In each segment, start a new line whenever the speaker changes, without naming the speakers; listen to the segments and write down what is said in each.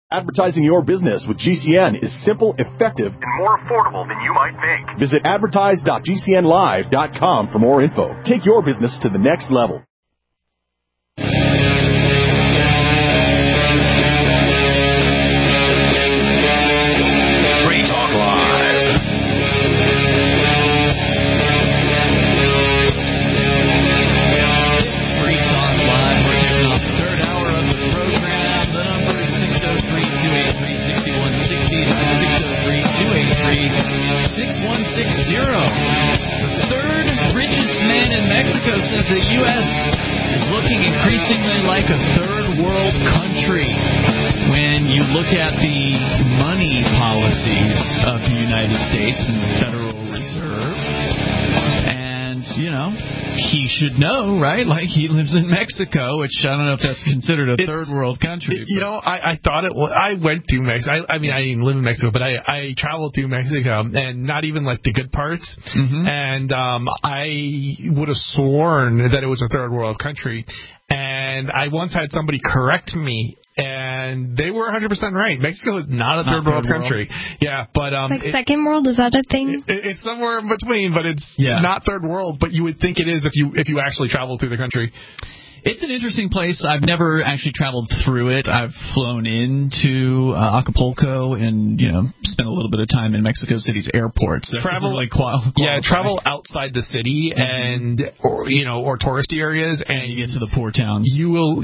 Advertising your business with GCN is simple, effective, and more affordable than you might think. Visit advertise.gcnlive.com for more info. Take your business to the next level.
Free Talk Live. Free Talk Live. We're kicking off the third hour of the program. The number is 603-283-6160. That's 603-283-6160. The third richest man in Mexico says the U.S. is looking increasingly like a third world country. When you look at the money policies of the United States and the Federal Reserve, and, you know, he should know, right? Like, he lives in Mexico, which I don't know if that's considered a third world country.
You know, I thought it was. I went to Mexico. I mean, I didn't live in Mexico, but I traveled to Mexico, and not even, like, the good parts. Mm-hmm. And I would have sworn that it was a third world country. And I once had somebody correct me, and they were 100% right. Mexico is not a third world country. Yeah, but
like second world, is that a thing?
It's somewhere in between, but it's not third world. But you would think it is if you actually travel through the country.
It's an interesting place. I've never actually traveled through it. I've flown into Acapulco and, you know, spent a little bit of time in Mexico City's airports.
Travel outside the city and or touristy areas, and
you get to the poor towns.
You will,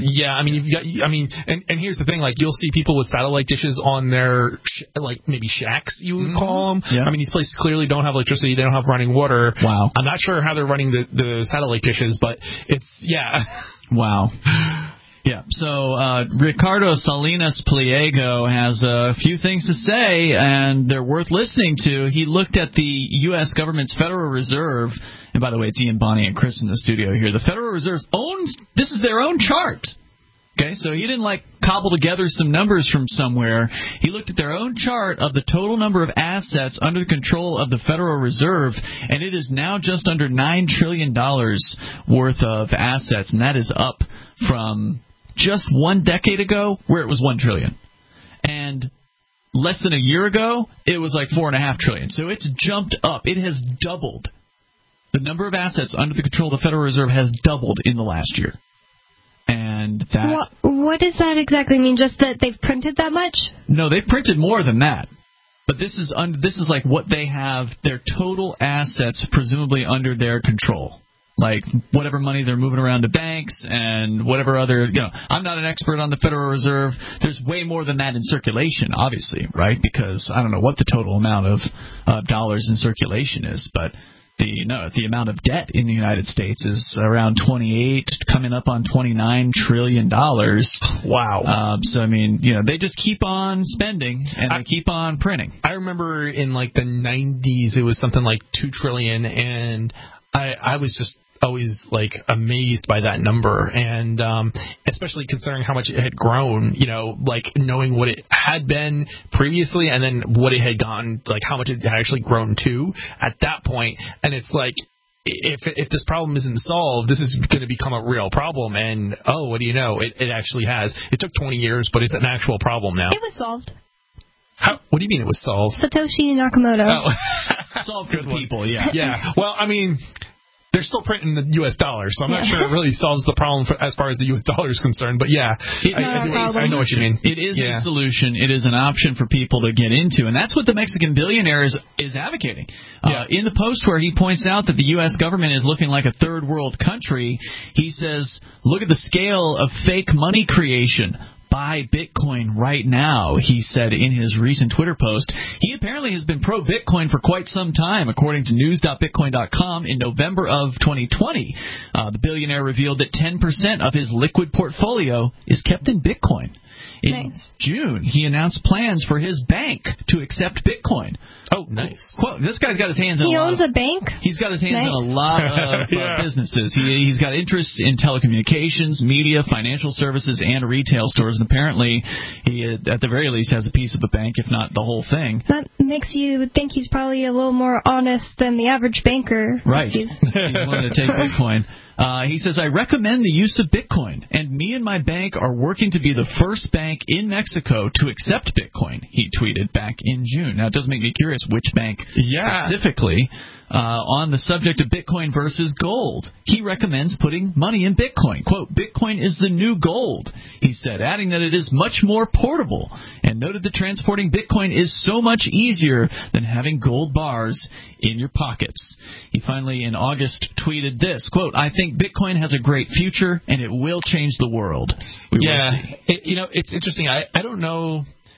and here's the thing: like, you'll see people with satellite dishes on their maybe shacks, you would call them. Yeah. I mean, these places clearly don't have electricity; they don't have running water.
Wow.
I'm not sure how they're running the satellite dishes, but it's
Wow. Yeah, so Ricardo Salinas Pliego has a few things to say, and they're worth listening to. He looked at the U.S. government's Federal Reserve, and by the way, it's Ian, Bonnie, and Chris in the studio here. The Federal Reserve's this is their own chart. Okay, so he didn't cobble together some numbers from somewhere. He looked at their own chart of the total number of assets under the control of the Federal Reserve, and it is now just under $9 trillion worth of assets, and that is up from just 1 decade ago where it was $1 trillion. And less than a year ago, it was like $4.5 trillion. So it's jumped up. It has doubled. The number of assets under the control of the Federal Reserve has doubled in the last year. And that...
What does that exactly mean? Just that they've printed that much?
No, they've printed more than that. But this is like what they have, their total assets presumably under their control. Like whatever money they're moving around to banks and whatever other, I'm not an expert on the Federal Reserve. There's way more than that in circulation, obviously, right? Because I don't know what the total amount of dollars in circulation is, but the amount of debt in the United States is around 28, coming up on $29 trillion.
Wow.
So, I mean, they just keep on spending, and they keep on printing.
I remember in, the 90s, it was something like $2 trillion, and I was just always amazed by that number, and especially considering how much it had grown, knowing what it had been previously and then what it had gone, how much it had actually grown to at that point. And it's if this problem isn't solved, this is going to become a real problem. And what do you know, it actually has. It took 20 years, but it's an actual problem now.
It was solved.
What do you mean it was solved?
Satoshi Nakamoto.
Oh.
Solved for people, yeah.
Yeah. Well, I mean, they're still printing the U.S. dollar, so I'm not sure it really solves the problem as far as the U.S. dollar is concerned. But yeah, I know what you mean.
It is a solution. It is an option for people to get into, and that's what the Mexican billionaire is advocating. In the post where he points out that the U.S. government is looking like a third world country, he says, look at the scale of fake money creation. Buy Bitcoin right now, he said in his recent Twitter post. He apparently has been pro-Bitcoin for quite some time, according to news.bitcoin.com. In November of 2020, the billionaire revealed that 10% of his liquid portfolio is kept in Bitcoin. In June, he announced plans for his bank to accept Bitcoin.
Oh, nice.
Quote, this guy's got his hands in
He owns a bank?
He's got his hands in a lot of businesses. He's got interests in telecommunications, media, financial services, and retail stores. And apparently, he, at the very least, has a piece of a bank, if not the whole thing.
That makes you think he's probably a little more honest than the average banker.
Right. He's willing to take Bitcoin. He says, I recommend the use of Bitcoin, and me and my bank are working to be the first bank in Mexico to accept Bitcoin, he tweeted back in June. Now, it does make me curious which bank specifically. On the subject of Bitcoin versus gold, he recommends putting money in Bitcoin. Quote, Bitcoin is the new gold, he said, adding that it is much more portable, and noted that transporting Bitcoin is so much easier than having gold bars in your pockets. He finally, in August, tweeted this, quote, I think Bitcoin has a great future, and it will change the world. We will see.
It's interesting. I don't know.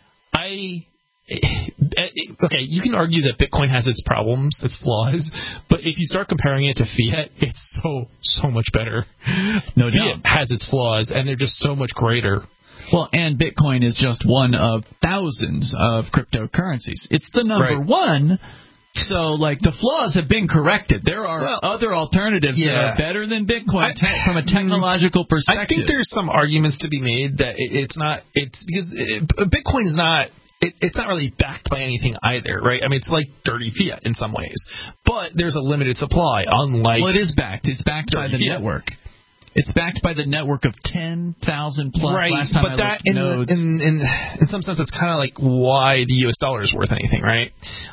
Okay, you can argue that Bitcoin has its problems, its flaws, but if you start comparing it to fiat, it's so much better.
No
Fiat
doubt.
has its flaws, and they're just so much greater.
Well, and Bitcoin is just one of thousands of cryptocurrencies. It's the number one. So, like, the flaws have been corrected. There are other alternatives that are better than Bitcoin from a technological perspective.
I think there's some arguments to be made that it's because Bitcoin is not. It's not really backed by anything either, right? I mean, it's like dirty fiat in some ways, but there's a limited supply. Unlike,
well, it is backed. It's backed by the network. It's backed by the network of 10,000 plus.
Right,
last time
but
I
that
nodes.
in some sense, it's kind of like why the U.S. dollar is worth anything, right?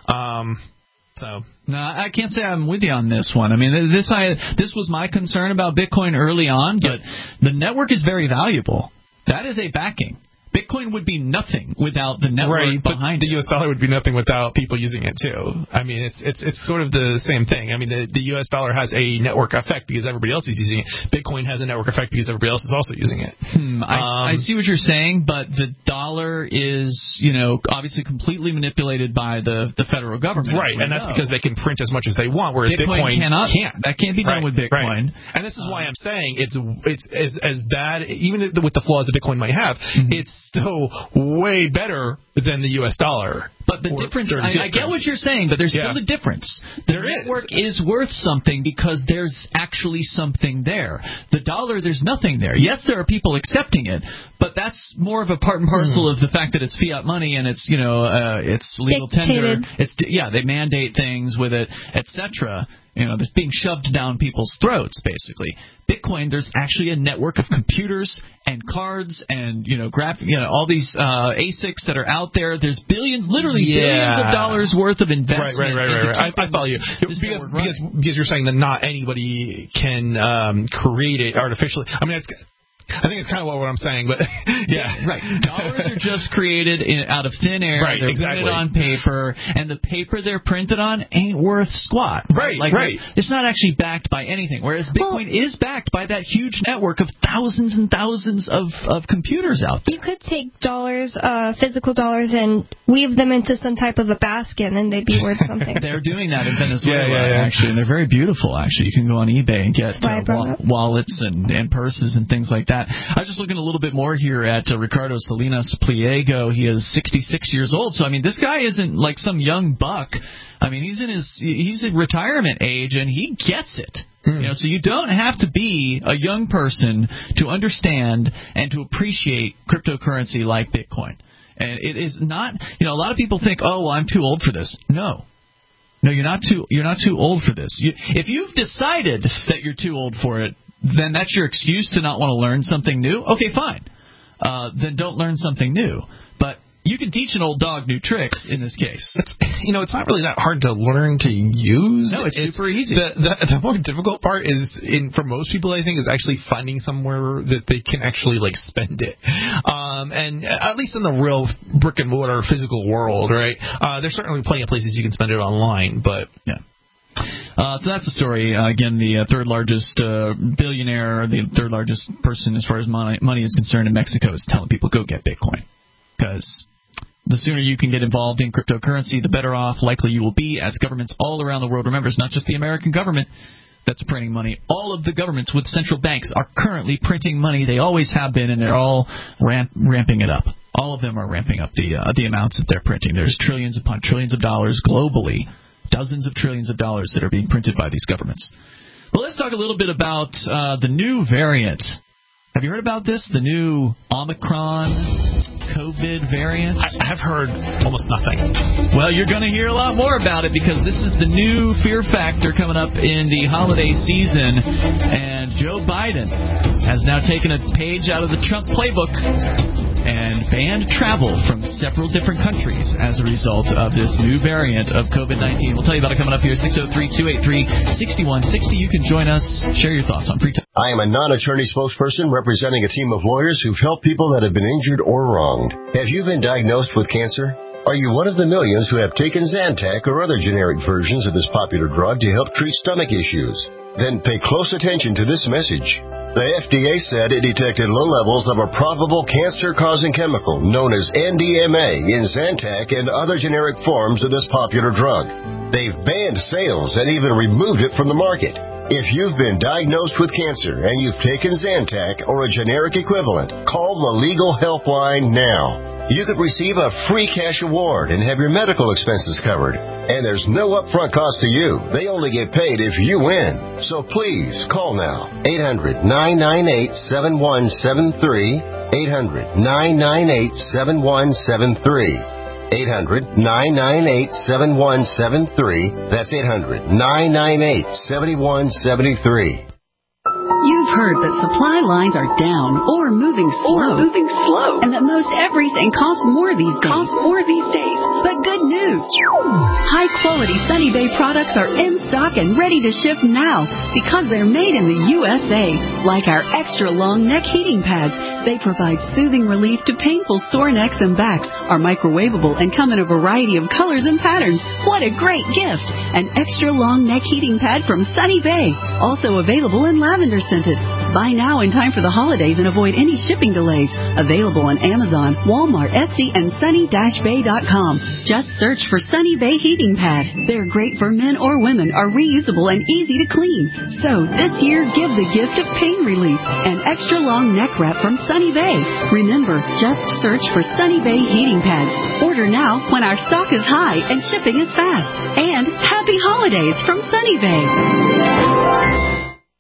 No, I can't say I'm with you on this one. I mean, this was my concern about Bitcoin early on, but the network is very valuable. That is a backing. Bitcoin would be nothing without the network behind it.
The U.S. dollar would be nothing without people using it too. I mean, it's sort of the same thing. I mean, the U.S. dollar has a network effect because everybody else is using it. Bitcoin has a network effect because everybody else is also using it.
I see what you're saying, but the dollar is, obviously completely manipulated by the federal government.
Right, and that's because they can print as much as they want, whereas Bitcoin
can't. That can't be done with Bitcoin.
Right. And this is why I'm saying it's as bad, even with the flaws that Bitcoin might have, it's still way better than the U.S. dollar.
But the difference, I get what you're saying, but there's still a difference. The network is worth something because there's actually something there. The dollar, there's nothing there. Yes, there are people accepting it, but that's more of a part and parcel of the fact that it's fiat money and it's, it's legal tender. They mandate things with it, etc. That's being shoved down people's throats, basically. Bitcoin, there's actually a network of computers and cards and, all these ASICs that are out there. There's billions of dollars worth of investment.
Right. I follow you. Because you're saying that not anybody can create it artificially. I mean, I think it's kind of what I'm saying, but
right. Dollars are just created out of thin air.
Right,
they're printed on paper, and the paper they're printed on ain't worth squat.
Right.
It's not actually backed by anything, whereas Bitcoin is backed by that huge network of thousands and thousands of computers out there.
You could take dollars, physical dollars, and weave them into some type of a basket, and they'd be worth something.
They're doing that in Venezuela, actually, and they're very beautiful, actually. You can go on eBay and get wallets and purses and things like that. I was just looking a little bit more here at Ricardo Salinas Pliego. He is 66 years old, so I mean, this guy isn't like some young buck. I mean, he's in retirement age, and he gets it. So you don't have to be a young person to understand and to appreciate cryptocurrency like Bitcoin. And it is not. A lot of people think, oh, well, I'm too old for this. No, you're not too old for this. If you've decided that you're too old for it, then that's your excuse to not want to learn something new? Okay, fine. Then don't learn something new. But you can teach an old dog new tricks in this case.
It's not really that hard to learn to use.
No, it's super easy.
The more difficult part for most people, I think, is actually finding somewhere that they can actually, spend it. And at least in the real brick-and-mortar physical world, right? There's certainly plenty of places you can spend it online, but...
Yeah. So that's the story. Again, the third largest billionaire, the third largest person as far as money is concerned in Mexico is telling people, go get Bitcoin. Because the sooner you can get involved in cryptocurrency, the better off likely you will be, as governments all around the world. Remember, it's not just the American government that's printing money. All of the governments with central banks are currently printing money. They always have been, and they're all ramping it up. All of them are ramping up the amounts that they're printing. There's trillions upon trillions of dollars globally. Dozens of trillions of dollars that are being printed by these governments. Well, let's talk a little bit about the new variant. Have you heard about this? The new Omicron COVID variant?
I've heard almost nothing.
Well, you're going to hear a lot more about it because this is the new fear factor coming up in the holiday season. And Joe Biden has now taken a page out of the Trump playbook and banned travel from several different countries as a result of this new variant of COVID-19. We'll tell you about it coming up here, 603-283-6160. You can join us. Share your thoughts on Free Talk.
I am a non-attorney spokesperson representing a team of lawyers who've helped people that have been injured or wronged. Have you been diagnosed with cancer? Are you one of the millions who have taken Zantac or other generic versions of this popular drug to help treat stomach issues? Then pay close attention to this message. The FDA said it detected low levels of a probable cancer-causing chemical known as NDMA in Zantac and other generic forms of this popular drug. They've banned sales and even removed it from the market. If you've been diagnosed with cancer and you've taken Zantac or a generic equivalent, call the legal helpline now. You could receive a free cash award and have your medical expenses covered. And there's no upfront cost to you. They only get paid if you win. So please, call now. 800-998-7173. 800-998-7173. 800-998-7173. That's 800-998-7173.
You've heard that supply lines are down or moving slow. And that most everything costs more these days. But good news. High-quality Sunny Bay products are in stock and ready to ship now because they're made in the USA. Like our extra-long neck heating pads. They provide soothing relief to painful sore necks and backs, are microwavable, and come in a variety of colors and patterns. What a great gift! An extra-long neck heating pad from Sunny Bay. Also available in lavender scented. Buy now in time for the holidays and avoid any shipping delays. Available on Amazon, Walmart, Etsy, and sunny-bay.com. Just search for Sunny Bay Heating Pad. They're great for men or women, are reusable and easy to clean. So this year, give the gift of pain relief. An extra long neck wrap from Sunny Bay. Remember, just search for Sunny Bay Heating Pads. Order now when our stock is high and shipping is fast. And happy holidays from Sunny Bay.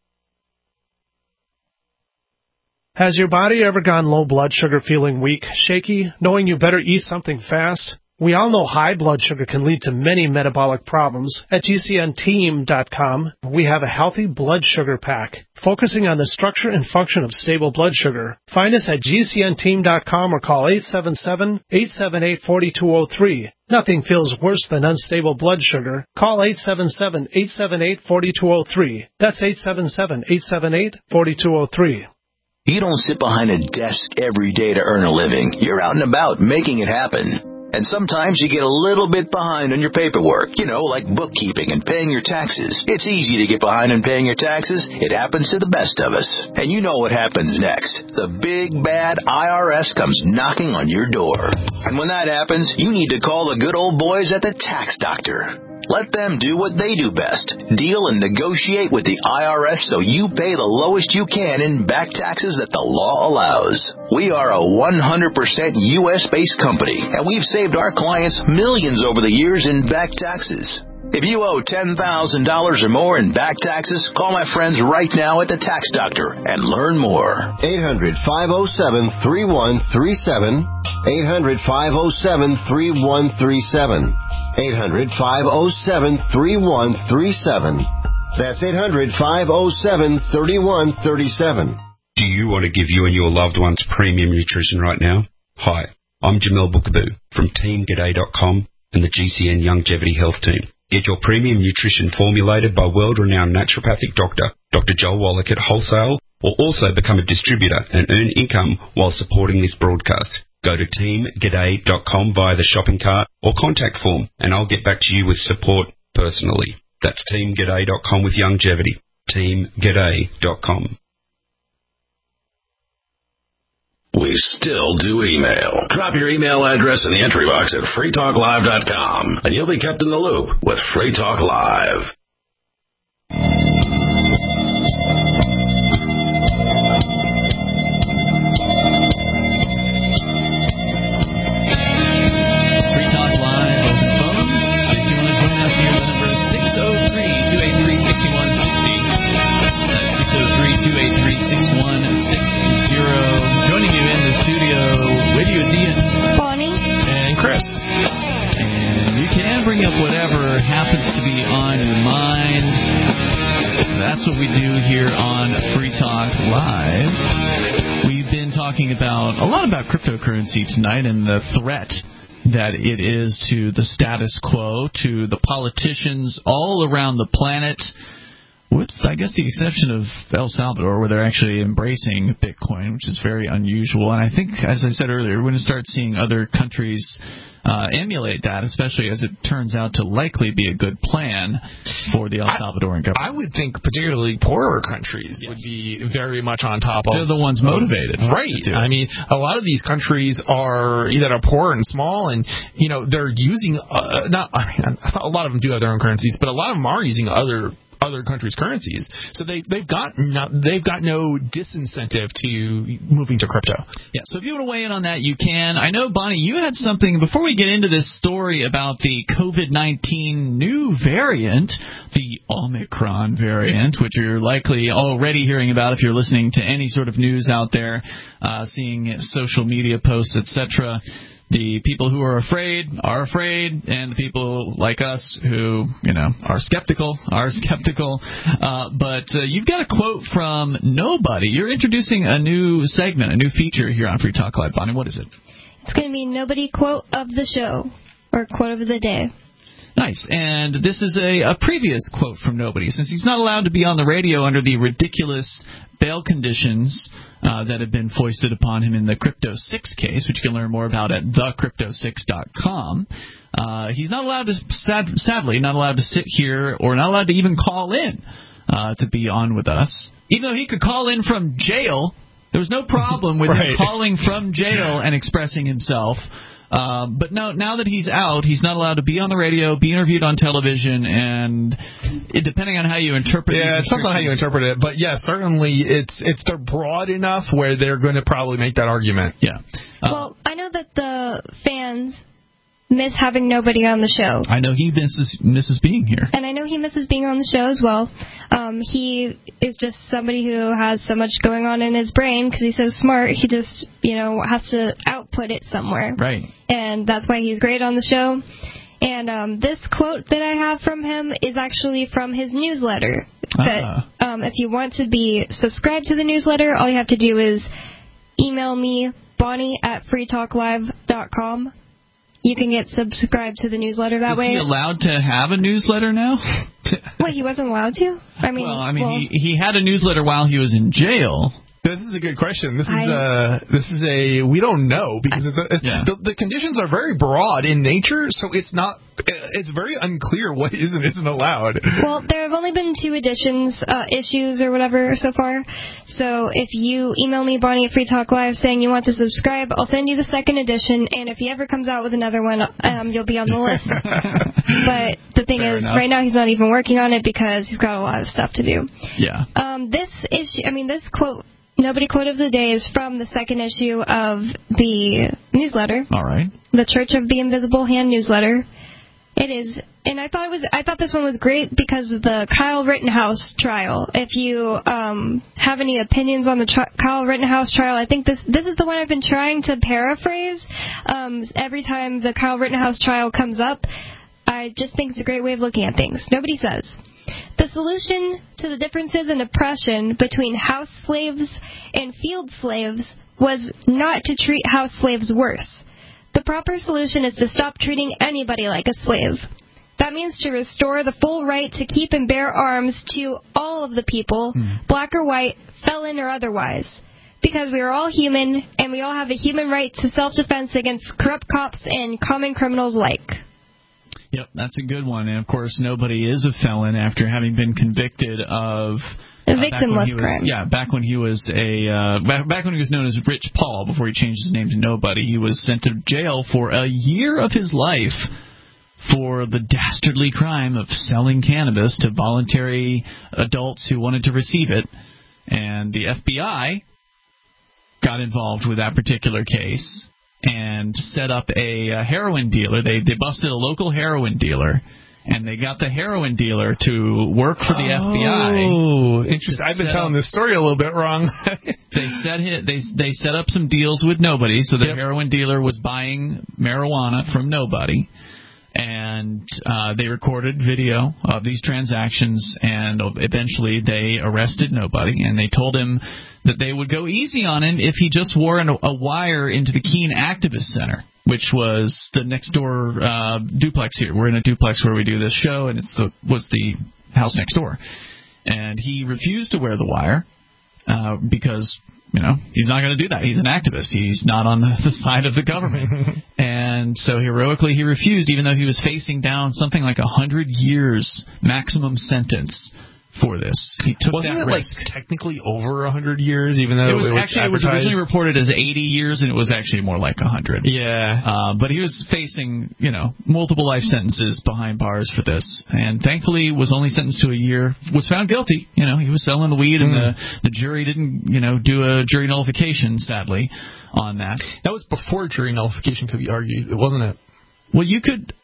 Has your body ever gone low blood sugar, feeling weak, shaky, knowing you better eat something fast? We all know high blood sugar can lead to many metabolic problems. At GCNteam.com, we have a healthy blood sugar pack, focusing on the structure and function of stable blood sugar. Find us at GCNteam.com or call 877-878-4203. Nothing feels worse than unstable blood sugar. Call 877-878-4203. That's 877-878-4203.
You don't sit behind a desk every day to earn a living. You're out and about making it happen. And sometimes you get a little bit behind on your paperwork, like bookkeeping and paying your taxes. It's easy to get behind on paying your taxes. It happens to the best of us. And you know what happens next. The big, bad IRS comes knocking on your door. And when that happens, you need to call the good old boys at the Tax Doctor. Let them do what they do best. Deal and negotiate with the IRS so you pay the lowest you can in back taxes that the law allows. We are a 100% U.S.-based company, and we've saved our clients millions over the years in back taxes. If you owe $10,000 or more in back taxes, call my friends right now at the Tax Doctor and learn more.
800-507-3137. 800-507-3137. 800-507-3137. That's 800-507-3137.
Do you want to give you and your loved ones premium nutrition right now? Hi, I'm Jamel Bookaboo from TeamGaday.com and the GCN Longevity Health Team. Get your premium nutrition formulated by world-renowned naturopathic doctor, Dr. Joel Wallach at Wholesale, or also become a distributor and earn income while supporting this broadcast. Go to teamgaday.com via the shopping cart or contact form, and I'll get back to you with support personally. That's teamgaday.com with longevity. teamgaday.com.
We still do email. Drop your email address in the entry box at freetalklive.com, and you'll be kept in the loop with Free Talk Live.
Joining you in the studio with you is Ian. bring up whatever happens to be on your mind. That's what we do here on Free Talk Live. We've been talking a lot about cryptocurrency tonight and the threat that it is to the status quo, to the politicians all around the planet, with, I guess, the exception of El Salvador, where they're actually embracing Bitcoin, which is very unusual. And I think, as I said earlier, we're going to start seeing other countries emulate that, especially as it turns out to likely be a good plan for the El Salvadoran government.
I would think particularly poorer countries would be very much on top of.
They're the ones motivated.
Right. I mean, a lot of these countries are poor and small, and they're using a lot of them do have their own currencies, but a lot of them are using other countries' currencies, so they've got no disincentive to moving to crypto.
Yeah. So if you want to weigh in on that, you can. I know, Bonnie, you had something before we get into this story about the COVID-19 new variant, the Omicron variant, which you're likely already hearing about if you're listening to any sort of news out there, seeing social media posts, etc. The people who are afraid, and the people like us who, are skeptical. But you've got a quote from Nobody. You're introducing a new segment, a new feature here on Free Talk Live. Bonnie, what is it?
It's going to be Nobody quote of the show, or quote of the day.
Nice. And this is a previous quote from Nobody. Since he's not allowed to be on the radio under the ridiculous bail conditions that have been foisted upon him in the Crypto 6 case, which you can learn more about at thecrypto6.com, he's not allowed to, sadly, not allowed to sit here or not allowed to even call in to be on with us. Even though he could call in from jail, there was no problem with him calling from jail and expressing himself. But now that he's out, he's not allowed to be on the radio, be interviewed on television, and depending on how you interpret it.
Yeah, it depends on how you interpret it. But, yeah, certainly they're broad enough where they're going to probably make that argument.
Yeah.
Well, I know that the fans miss having Nobody on the show.
I know he misses being here.
And I know he misses being on the show as well. He is just somebody who has so much going on in his brain because he's so smart. He just, has to output it somewhere.
Right.
And that's why he's great on the show. And this quote that I have from him is actually from his newsletter. That, if you want to be subscribed to the newsletter, all you have to do is email me, Bonnie@freetalklive.com. You can get subscribed to the newsletter that way.
Is he allowed to have a newsletter now?
Wait, he wasn't allowed to?
He had a newsletter while he was in jail.
This is a good question. This is we don't know because the conditions are very broad in nature, so it's very unclear what is and isn't allowed.
Well, there have only been 2 issues or whatever so far. So if you email me, Bonnie at Free Talk Live, saying you want to subscribe, I'll send you the 2nd edition, and if he ever comes out with another one, you'll be on the list. But the thing is, right now he's not even working on it because he's got a lot of stuff to do.
Yeah.
This quote, Nobody quote of the day, is from the 2nd issue of the newsletter.
All right.
The Church of the Invisible Hand newsletter. It is, and I thought this one was great because of the Kyle Rittenhouse trial. If you have any opinions on the Kyle Rittenhouse trial, I think this is the one I've been trying to paraphrase. Every time the Kyle Rittenhouse trial comes up, I just think it's a great way of looking at things. Nobody says, the solution to the differences in oppression between house slaves and field slaves was not to treat house slaves worse. The proper solution is to stop treating anybody like a slave. That means to restore the full right to keep and bear arms to all of the people, black or white, felon or otherwise. Because we are all human, and we all have a human right to self-defense against corrupt cops and common criminals alike.
Yep, that's a good one. And, of course, nobody is a felon after having been convicted of
a victimless crime.
Yeah, back when he was back when he was known as Rich Paul, before he changed his name to Nobody, he was sent to jail for a year of his life for the dastardly crime of selling cannabis to voluntary adults who wanted to receive it. And the FBI got involved with that particular case and set up a heroin dealer. They busted a local heroin dealer, and they got the heroin dealer to work for the FBI.
Oh, interesting. I've been telling this story a little bit wrong.
They set up some deals with Nobody, so the heroin dealer was buying marijuana from Nobody. And they recorded video of these transactions, and eventually they arrested nobody, and they told him that they would go easy on him if he just wore a wire into the Keene Activist Center, which was the next-door duplex here. We're in a duplex where we do this show, and was the house next door. And he refused to wear the wire because, he's not going to do that. He's an activist. He's not on the side of the government. And so heroically he refused, even though he was facing down something like 100 years maximum sentence for this. He took
Wasn't
that
it
risk.
like technically over 100 years, even though it was
originally reported as 80 years, and it was actually more like 100.
Yeah.
But he was facing, multiple life sentences behind bars for this, and thankfully was only sentenced to a year. Was found guilty. He was selling the weed, and the jury didn't, do a jury nullification, sadly, on that.
That was before jury nullification could be argued, wasn't it?
Well, you could.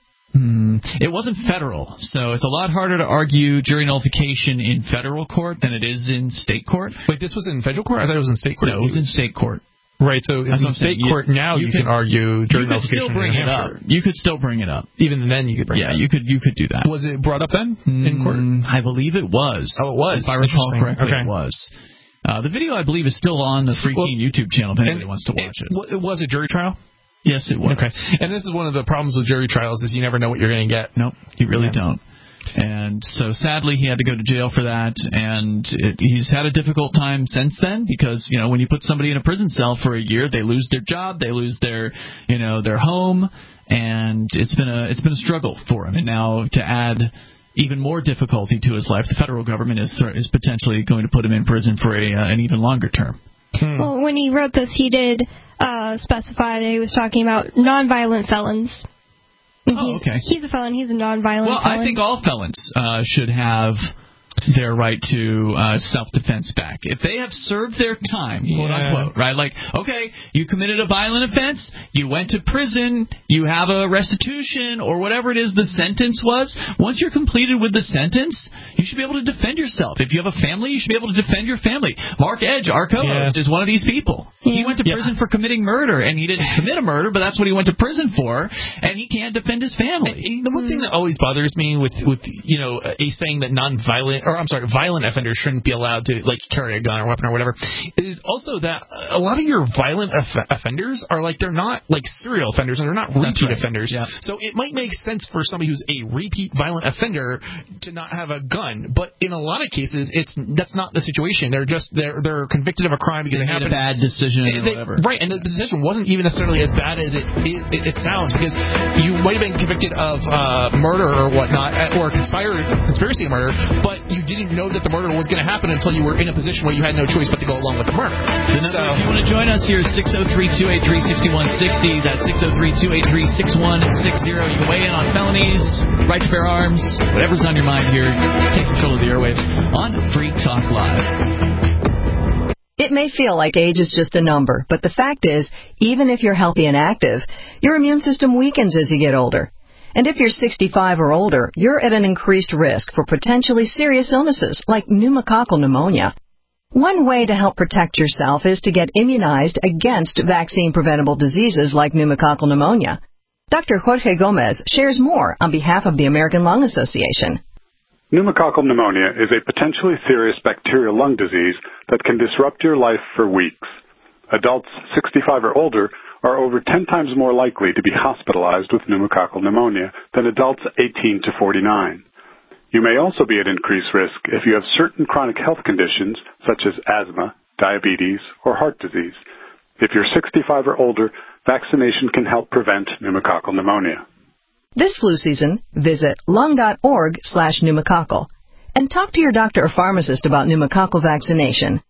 It wasn't federal, so it's a lot harder to argue jury nullification in federal court than it is in state court.
Wait, this was in federal court? I thought it was in state court.
No, it was in state court.
Right, so in state court now you can argue jury nullification.
You could still bring it up.
Even then you could bring it up.
Yeah, you could do that.
Was it brought up then in court?
I believe it was.
Oh, it was?
If I recall correctly, it was. The video, I believe, is still on the Free Keene YouTube channel if anybody wants to watch it.
It was a jury trial?
Yes, it was.
Okay. And this is one of the problems with jury trials is you never know what you're going to get.
Nope, you really don't. And so sadly he had to go to jail for that, and he's had a difficult time since then because, when you put somebody in a prison cell for a year, they lose their job, they lose their home, and it's been a struggle for him. And now to add even more difficulty to his life, the federal government is potentially going to put him in prison for an even longer term.
Well, when he wrote this, he did specify that he was talking about nonviolent felons.
Okay.
He's a felon. He's a nonviolent felon.
Well, I think all felons should have their right to self-defense back. If they have served their time, quote unquote, right? Like, okay, you committed a violent offense, you went to prison, you have a restitution, or whatever it is the sentence was. Once you're completed with the sentence, you should be able to defend yourself. If you have a family, you should be able to defend your family. Mark Edge, our co-host, is one of these people. He went to prison for committing murder, and he didn't commit a murder, but that's what he went to prison for, and he can't defend his family.
The one thing that always bothers me with saying that violent offenders shouldn't be allowed to carry a gun or weapon or whatever is also that a lot of your violent offenders are they're not serial offenders and they're not repeat offenders. Yeah. So it might make sense for somebody who's a repeat violent offender to not have a gun, but in a lot of cases that's not the situation. They're convicted of a crime because they happened
a bad decision or whatever.
Right, and the decision wasn't even necessarily as bad as it sounds, because you might have been convicted of murder or whatnot, or conspiracy to murder, but you didn't know that the murder was going to happen until you were in a position where you had no choice but to go along with the murder.
If you want to join us here, 603-283-6160. That's 603-283-6160. You can weigh in on felonies, right to bear arms, whatever's on your mind here. Take control of the airwaves on Free Talk Live.
It may feel like age is just a number, but the fact is, even if you're healthy and active, your immune system weakens as you get older. And if you're 65 or older, you're at an increased risk for potentially serious illnesses like pneumococcal pneumonia. One way to help protect yourself is to get immunized against vaccine-preventable diseases like pneumococcal pneumonia. Dr. Jorge Gomez shares more on behalf of the American Lung Association.
Pneumococcal pneumonia is a potentially serious bacterial lung disease that can disrupt your life for weeks. Adults 65 or older are over 10 times more likely to be hospitalized with pneumococcal pneumonia than adults 18 to 49. You may also be at increased risk if you have certain chronic health conditions such as asthma, diabetes, or heart disease. If you're 65 or older, vaccination can help prevent pneumococcal pneumonia.
This flu season, visit lung.org/pneumococcal and talk to your doctor or pharmacist about pneumococcal vaccination.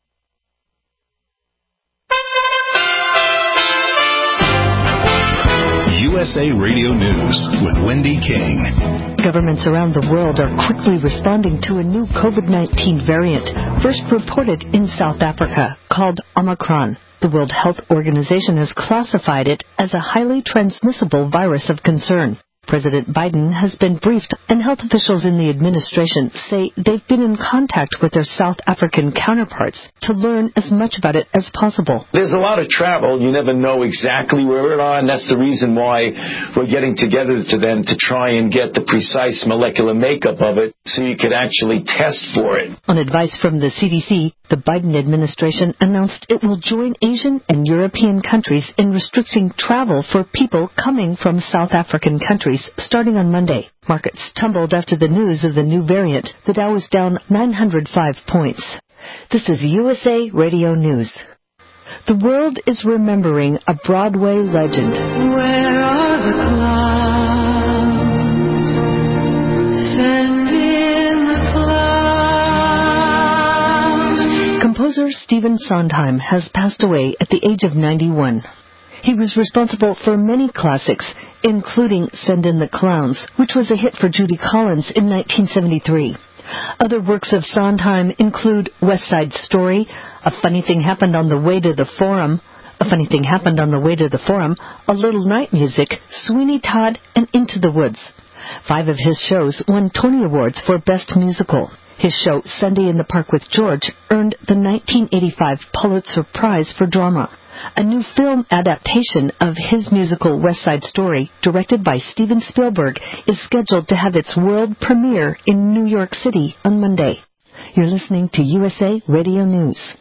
USA Radio News with Wendy King.
Governments around the world are quickly responding to a new COVID-19 variant, first reported in South Africa, called Omicron. The World Health Organization has classified it as a highly transmissible virus of concern. President Biden has been briefed, and health officials in the administration say they've been in contact with their South African counterparts to learn as much about it as possible.
There's a lot of travel. You never know exactly where we are, and that's the reason why we're getting together to them to try and get the precise molecular makeup of it so you could actually test for it.
On advice from the CDC, the Biden administration announced it will join Asian and European countries in restricting travel for people coming from South African countries starting on Monday. Markets tumbled after the news of the new variant. The Dow was down 905 points. This is USA Radio News. The world is remembering a Broadway legend.
Where are the clouds? Send in the clouds.
Composer Stephen Sondheim has passed away at the age of 91. He was responsible for many classics, including Send in the Clowns, which was a hit for Judy Collins in 1973. Other works of Sondheim include West Side Story, A Funny Thing Happened on the Way to the Forum, A Funny Thing Happened on the Way to the Forum, A Little Night Music, Sweeney Todd, and Into the Woods. 5 of his shows won Tony Awards for Best Musical. His show, Sunday in the Park with George, earned the 1985 Pulitzer Prize for Drama. A new film adaptation of his musical West Side Story, directed by Steven Spielberg, is scheduled to have its world premiere in New York City on Monday. You're listening to USA Radio News.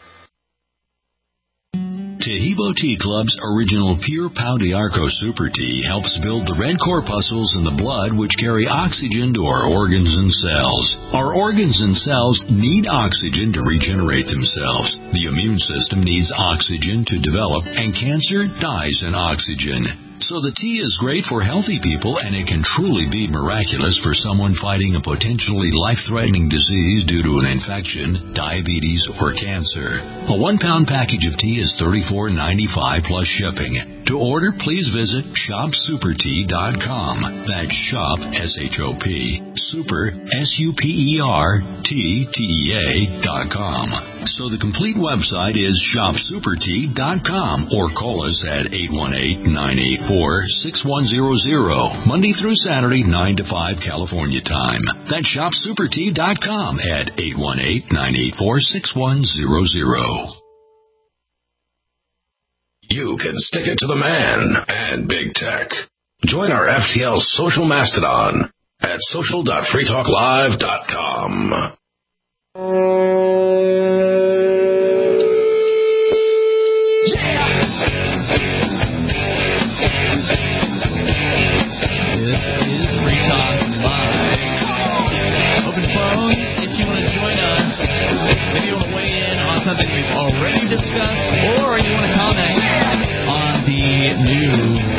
Tehibo Tea Club's original Pure Pau d'Arco Super Tea helps build the red corpuscles in the blood which carry oxygen to our organs and cells. Our organs and cells need oxygen to regenerate themselves. The immune system needs oxygen to develop, and cancer dies in oxygen. So the tea is great for healthy people, and it can truly be miraculous for someone fighting a potentially life-threatening disease due to an infection, diabetes, or cancer. A 1-pound package of tea is $34.95 plus shipping. To order, please visit shopsupertea.com. That's shop, S-H-O-P, super, SUPERTTEA.com. So the complete website is shopsupertea.com, or call us at 818-984-6100, Monday through Saturday, 9 to 5 California time. That's shopsupertea.com at 818-984-6100.
You can stick it to the man and big tech. Join our FTL social mastodon at social.freetalklive.com.
This is Free Talk Live. Open phones if you want to join us. Maybe you want to weigh in on something we've already discussed, or you want to comment on the new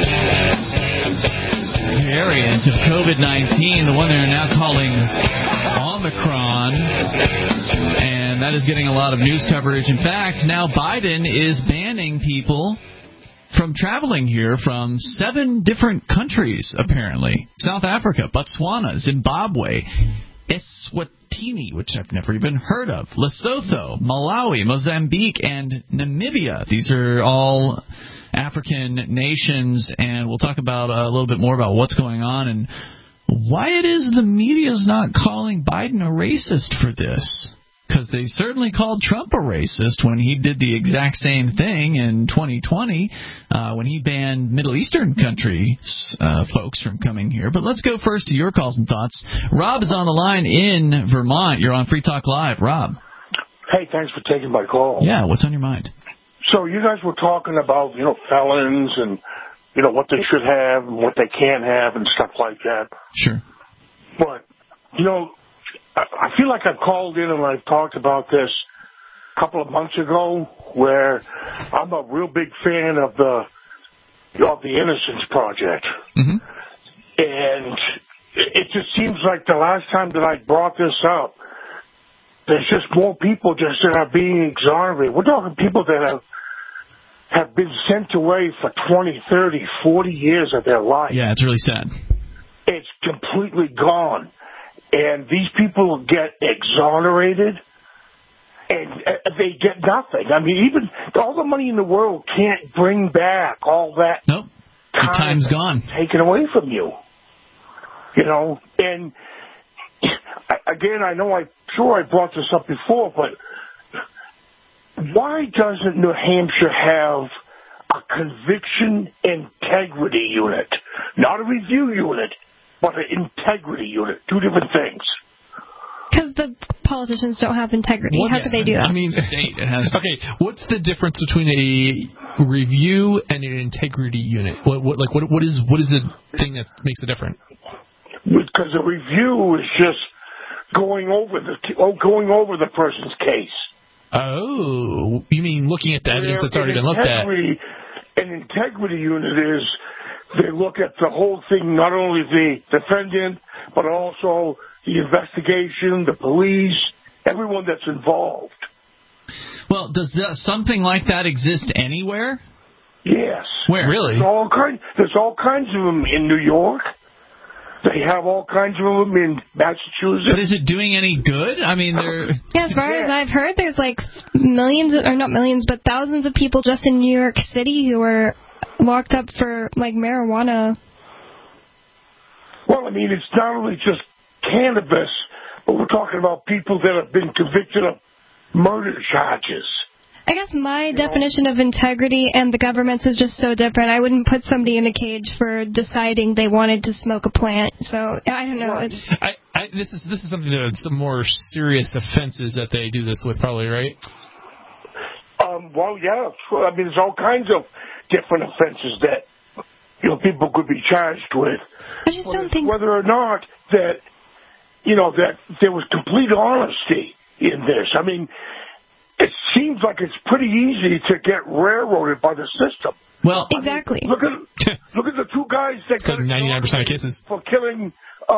variant of COVID-19, the one they're now calling Omicron, and that is getting a lot of news coverage. In fact, now Biden is banning people from traveling here from 7 different countries, apparently. South Africa, Botswana, Zimbabwe, Eswatini, which I've never even heard of, Lesotho, Malawi, Mozambique, and Namibia. These are all African nations, and we'll talk about a little bit more about what's going on and why it is the media is not calling Biden a racist for this. Because they certainly called Trump a racist when he did the exact same thing in 2020 when he banned Middle Eastern countries, folks from coming here. But let's go first to your calls and thoughts. Rob is on the line in Vermont. You're on Free Talk Live. Rob.
Hey, thanks for taking my call.
Yeah, what's on your mind?
So you guys were talking about, felons and, what they should have and what they can't have and stuff like that.
Sure.
But, I feel like I've called in and I've talked about this a couple of months ago, where I'm a real big fan of the Innocence Project.
Mm-hmm.
And it just seems like the last time that I brought this up, there's just more people just that are being exonerated. We're talking people that have been sent away for 20, 30, 40 years of their life.
Yeah, it's really sad.
It's completely gone. And these people get exonerated, and they get nothing. I mean, even all the money in the world can't bring back all that.
Nope. The time's gone.
Taken away from you. And again, I'm sure I brought this up before, but why doesn't New Hampshire have a conviction integrity unit? Not a review unit, but an integrity unit. Two different things.
Because the politicians don't have integrity. How could they do that?
I mean, okay, what's the difference between a review and an integrity unit? What is a thing that makes it different?
Because a review is just going over the person's case.
Oh, you mean looking at the evidence that's already been looked at?
An integrity unit is they look at the whole thing, not only the defendant, but also the investigation, the police, everyone that's involved.
Well, does something like that exist anywhere?
Yes.
Where?
Really?
There's all kinds of them in New York. They have all kinds of them in Massachusetts.
But is it doing any good? I mean, they're...
Yeah, as far as I've heard, there's like millions, or not millions, but thousands of people just in New York City who are locked up for, like, marijuana.
Well, I mean, it's not only just cannabis, but we're talking about people that have been convicted of murder charges.
I guess my definition of integrity and the government's is just so different. I wouldn't put somebody in a cage for deciding they wanted to smoke a plant. So, I don't know.
This is something that some more serious offenses that they do this with, probably, right?
Well, yeah. I mean, there's all kinds of different offenses that people could be charged with.
I just don't think
whether or not that that there was complete honesty in this. I mean, it seems like it's pretty easy to get railroaded by the system.
Well,
exactly.
Look at the two guys that got
99% of cases
for killing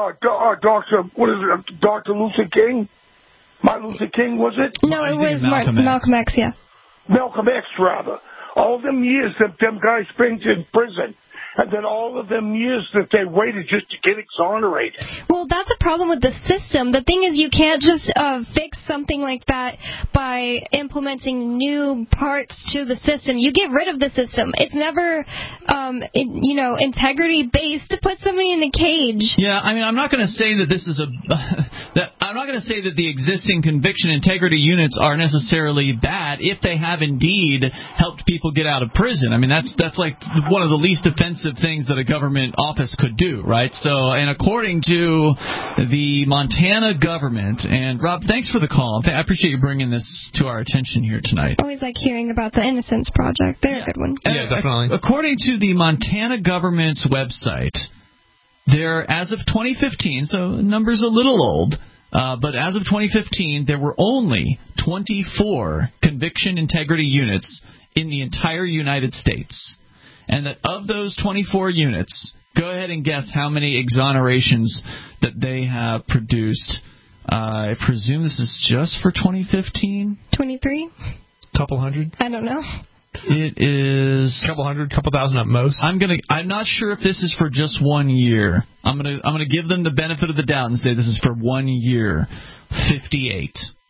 Dr. Luther King. Martin Luther King, was it?
No, it was Malcolm X. Yeah.
Malcolm X, rather. All them years that them guys spent in prison. And then all of them years that they waited just to get exonerated.
Well, that's a problem with the system. The thing is, you can't just fix something like that by implementing new parts to the system. You get rid of the system. It's never, integrity-based to put somebody in a cage.
Yeah, I mean, I'm not going to say that this is I'm not going to say that the existing conviction integrity units are necessarily bad if they have indeed helped people get out of prison. I mean, that's like one of the least offensive things that a government office could do, right? So, and according to the Montana government, and Rob, thanks for the call. I appreciate you bringing this to our attention here tonight.
Always like hearing about the Innocence Project. They're a good one.
Yeah, definitely.
According to the Montana government's website, there, as of 2015, so the number's a little old, but as of 2015, there were only 24 conviction integrity units in the entire United States. And that of those 24 units, go ahead and guess how many exonerations that they have produced. I presume this is just for 2015?
23?
Couple hundred?
I don't know.
It is
couple hundred, couple thousand at most.
I'm not sure if this is for just 1 year. I'm gonna give them the benefit of the doubt and say this is for 1 year. 58.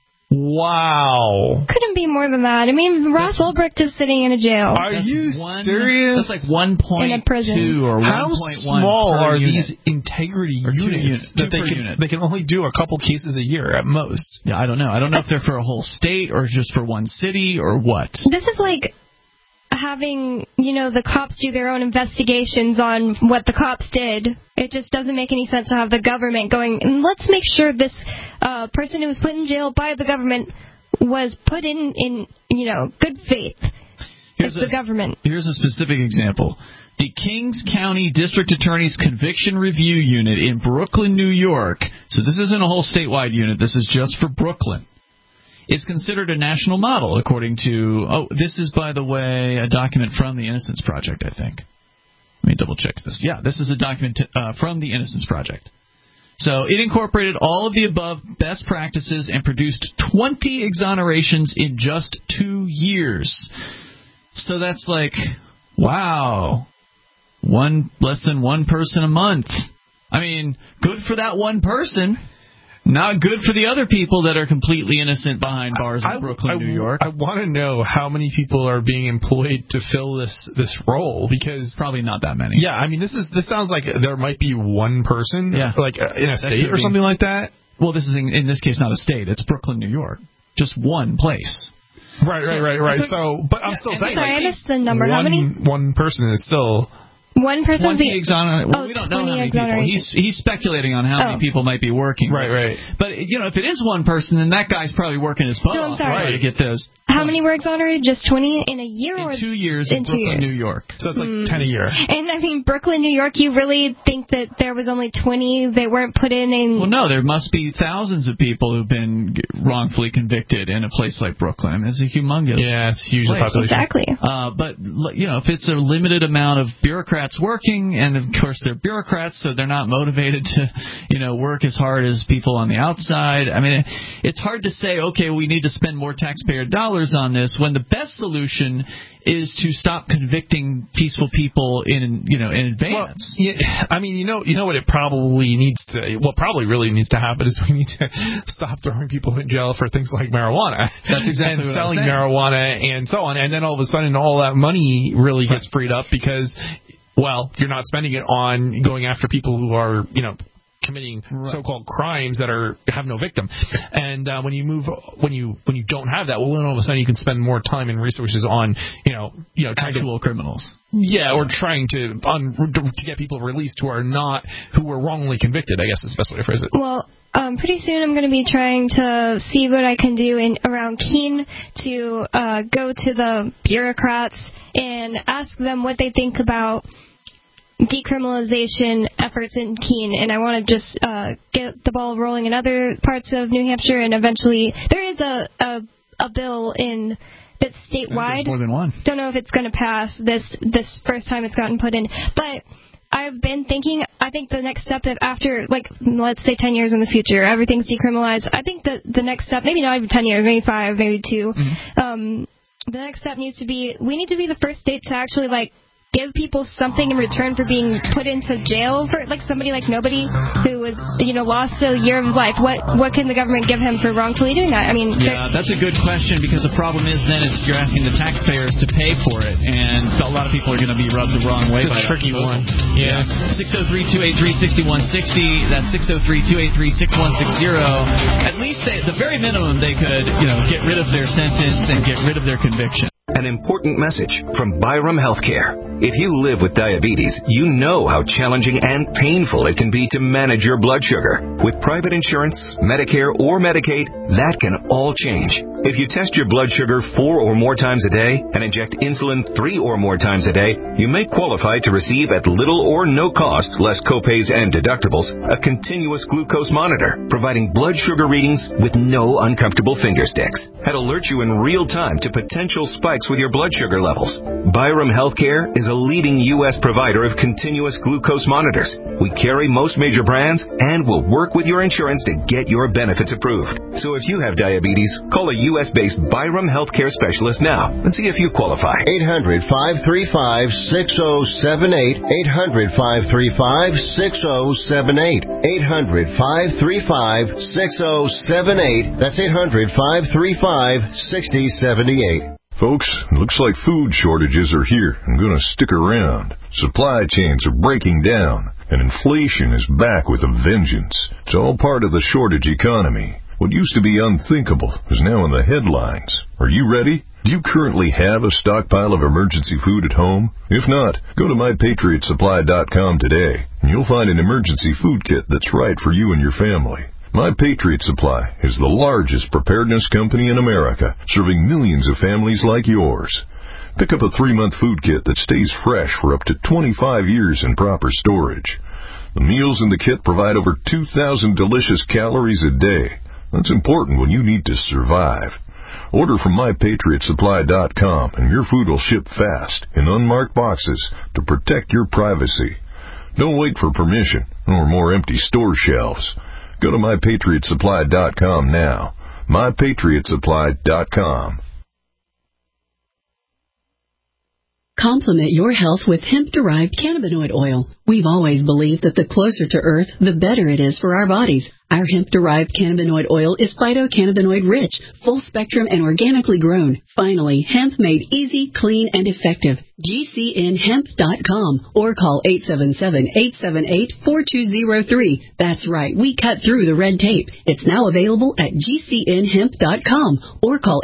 Wow.
Couldn't be more than that. I mean, Ross Ulbricht is sitting in a jail.
Are you serious?
That's like 1.2
in a prison.
or 1.1.
How small are these integrity units that they can only do a couple cases a year at most?
Yeah, I don't know. I don't know if they're for a whole state or just for one city or what.
This is like having, the cops do their own investigations on what the cops did. It just doesn't make any sense to have the government going, let's make sure this person who was put in jail by the government was put in good faith. It's the government.
Here's a specific example. The Kings County District Attorney's Conviction Review Unit in Brooklyn, New York. So this isn't a whole statewide unit. This is just for Brooklyn. Is considered a national model, according to... this is, by the way, a document from the Innocence Project, I think. Let me double-check this. Yeah, this is a document from the Innocence Project. So it incorporated all of the above best practices and produced 20 exonerations in just 2 years. So that's like, wow, less than one person a month. I mean, good for that one person. Not good for the other people that are completely innocent behind bars in Brooklyn, New York.
I want to know how many people are being employed to fill this role, because
probably not that many.
Yeah, I mean, this sounds like there might be one person, like in a state or something like that.
Well, this is in this case not a state; it's Brooklyn, New York, just one place.
Right. So, but I'm still saying,
I missed the number. How many?
One person is still.
One person.
We don't know how many people. He's speculating on how many people might be working.
Right.
But if it is one person, then that guy's probably working his butt off to get those.
How many were exonerated? Just 20 in a year, or
2 years in Brooklyn, New York?
So it's like 10 a year.
And I mean, Brooklyn, New York. You really think that there was only 20 that weren't put in?
Well, no, there must be thousands of people who've been wrongfully convicted in a place like Brooklyn. I mean, it's a humongous.
Yeah, it's huge population.
Exactly.
But if it's a limited amount of bureaucrats working, and of course they're bureaucrats, so they're not motivated to work as hard as people on the outside. I mean, it's hard to say, okay, we need to spend more taxpayer dollars on this, when the best solution is to stop convicting peaceful people in advance.
Well, I mean, you know what it probably needs to. What probably really needs to happen is we need to stop throwing people in jail for things like marijuana.
That's exactly
and
what
selling
I'm saying.
marijuana and so on, and then all of a sudden all that money really gets freed up because, well, you're not spending it on going after people who are committing so-called crimes that have no victim. And when you don't have that, well, then all of a sudden you can spend more time and resources on
actual criminals.
Yeah, or trying to get people released who were wrongly convicted, I guess is the best way to phrase it.
Well, pretty soon I'm going to be trying to see what I can do around Keene to go to the bureaucrats and ask them what they think about decriminalization efforts in Keene, and I want to just get the ball rolling in other parts of New Hampshire, and eventually there is a bill in that's statewide.
There's more than one.
Don't know if it's going to pass this first time it's gotten put in, but I've been thinking, I think the next step, that after, like, let's say 10 years in the future, everything's decriminalized, I think that the next step, maybe not even 10 years, maybe 5, maybe 2, the next step needs to be, we need to be the first state to actually, give people something in return for being put into jail for, somebody like Nobody who was, lost a year of his life. What can the government give him for wrongfully doing that? I mean,
yeah, that's a good question, because the problem is then you're asking the taxpayers to pay for it, and a lot of people are going to be rubbed the wrong way.
It's a tricky one. Yeah.
603-283-6160. That's 603-283-6160. At least the very minimum they could, get rid of their sentence and get rid of their conviction.
An important message from Byram Healthcare. If you live with diabetes, you know how challenging and painful it can be to manage your blood sugar. With private insurance, Medicare, or Medicaid, that can all change. If you test your blood sugar 4 or more times a day and inject insulin 3 or more times a day, you may qualify to receive at little or no cost, less copays and deductibles, a continuous glucose monitor, providing blood sugar readings with no uncomfortable finger sticks. That alert you in real time to potential spikes with your blood sugar levels. Byram Healthcare is a leading U.S. provider of continuous glucose monitors. We carry most major brands and will work with your insurance to get your benefits approved. So if you have diabetes, call a U.S.-based Byram Healthcare specialist now and see if you qualify.
800-535-6078. 800-535-6078. 800-535-6078. That's 800-535-6078.
Folks, it looks like food shortages are here and going to stick around. Supply chains are breaking down, and inflation is back with a vengeance. It's all part of the shortage economy. What used to be unthinkable is now in the headlines. Are you ready? Do you currently have a stockpile of emergency food at home? If not, go to MyPatriotSupply.com today, and you'll find an emergency food kit that's right for you and your family. My Patriot Supply is the largest preparedness company in America, serving millions of families like yours. Pick up a 3-month food kit that stays fresh for up to 25 years in proper storage. The meals in the kit provide over 2,000 delicious calories a day. That's important when you need to survive. Order from MyPatriotSupply.com and your food will ship fast in unmarked boxes to protect your privacy. Don't wait for permission or more empty store shelves. Go to MyPatriotSupply.com now. MyPatriotSupply.com.
Complement your health with hemp-derived cannabinoid oil. We've always believed that the closer to Earth, the better it is for our bodies. Our hemp-derived cannabinoid oil is phytocannabinoid-rich, full-spectrum, and organically grown. Finally, hemp made easy, clean, and effective. GCNhemp.com or call 877-878-4203. That's right, we cut through the red tape. It's now available at GCNhemp.com or call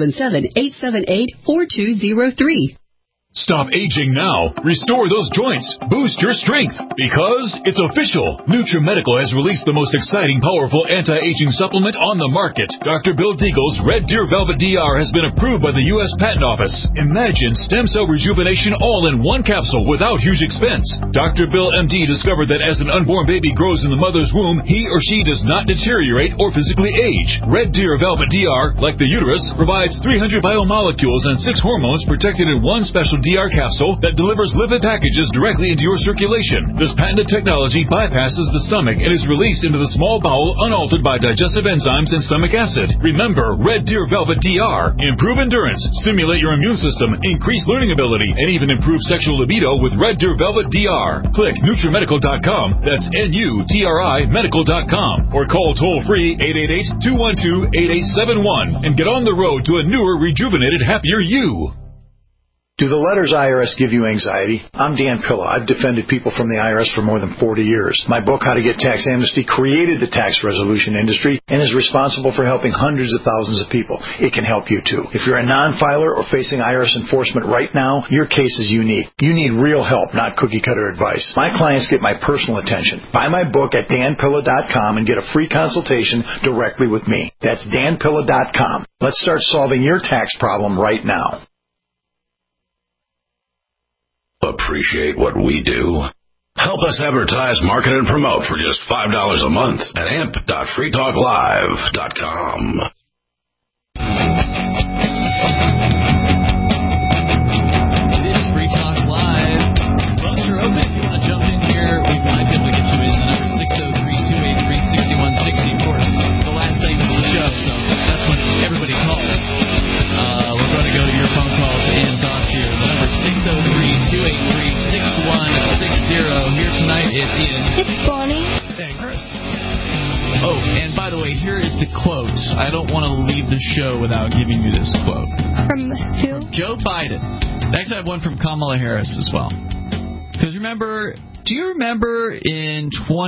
877-878-4203.
Stop aging now. Restore those joints. Boost your strength. Because it's official. NutriMedical has released the most exciting, powerful anti-aging supplement on the market. Dr. Bill Deagle's Red Deer Velvet DR has been approved by the U.S. Patent Office. Imagine stem cell rejuvenation all in one capsule without huge expense. Dr. Bill MD discovered that as an unborn baby grows in the mother's womb, he or she does not deteriorate or physically age. Red Deer Velvet DR, like the uterus, provides 300 biomolecules and 6 hormones protected in one special DR capsule that delivers lipid packages directly into your circulation. This patented technology bypasses the stomach and is released into the small bowel unaltered by digestive enzymes and stomach acid. Remember, Red Deer Velvet DR. Improve endurance, stimulate your immune system, increase learning ability, and even improve sexual libido with Red Deer Velvet DR. Click NutriMedical.com, that's N-U-T-R-I Medical.com, or call toll-free 888-212-8871 and get on the road to a newer, rejuvenated, happier you.
Do the letters IRS give you anxiety? I'm Dan Pilla. I've defended people from the IRS for more than 40 years. My book, How to Get Tax Amnesty, created the tax resolution industry and is responsible for helping hundreds of thousands of people. It can help you too. If you're a non-filer or facing IRS enforcement right now, your case is unique. You need real help, not cookie-cutter advice. My clients get my personal attention. Buy my book at danpilla.com and get a free consultation directly with me. That's danpilla.com. Let's start solving your tax problem right now.
Appreciate what we do? Help us advertise, market, and promote for just $5 a month at amp.freetalklive.com.
It is Free Talk Live. Phones are open if you want to jump in here. We might be able to get you in. The number 603-283-6160. Of course, the last segment of the show, so that's when everybody calls. We're going to go to your phone calls and thoughts here. The number 603-283-6160. Here tonight is Ian.
It's Bonnie.
And Chris.
Oh, and by the way, here is the quote. I don't want to leave the show without giving you this quote.
From who?
Joe Biden. Actually, I have one from Kamala Harris as well. Because do you remember in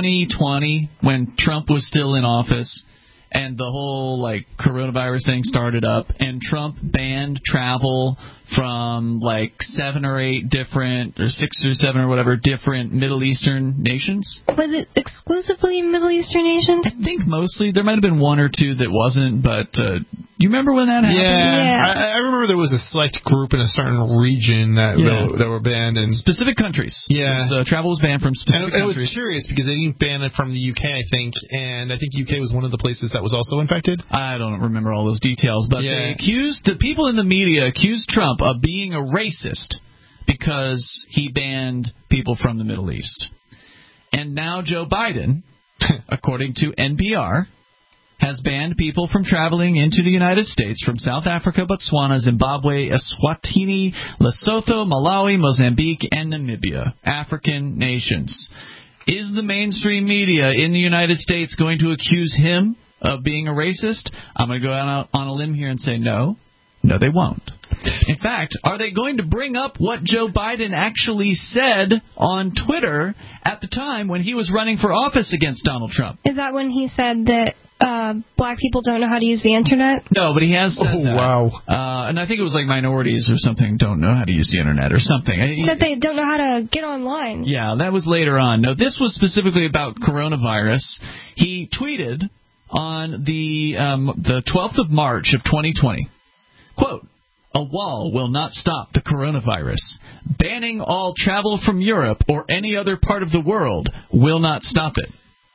2020 when Trump was still in office and the whole coronavirus thing started up and Trump banned travel from 7 or 8 different, or 6 or 7 or whatever, different Middle Eastern nations?
Was it exclusively Middle Eastern nations?
I think mostly. There might have been 1 or 2 that wasn't, but you remember when that happened?
Yeah. I remember there was a select group in a certain region that were banned. In
specific countries.
Yeah.
Travel was banned from specific countries.
And it was curious because they didn't ban it from the UK, I think, and I think UK was one of the places that was also infected.
I don't remember all those details, but the people in the media accused Trump of being a racist because he banned people from the Middle East. And now Joe Biden, according to NPR, has banned people from traveling into the United States from South Africa, Botswana, Zimbabwe, Eswatini, Lesotho, Malawi, Mozambique, and Namibia, African nations. Is the mainstream media in the United States going to accuse him of being a racist? I'm going to go out on a limb here and say no. No, they won't. In fact, are they going to bring up what Joe Biden actually said on Twitter at the time when he was running for office against Donald Trump?
Is that when he said that black people don't know how to use the internet?
No, but he has said that.
Wow.
And I think it was minorities or something don't know how to use the internet or something.
He said they don't know how to get online.
Yeah, that was later on. No, this was specifically about coronavirus. He tweeted on the 12th of March of 2020, quote, "A wall will not stop the coronavirus. Banning all travel from Europe or any other part of the world will not stop it.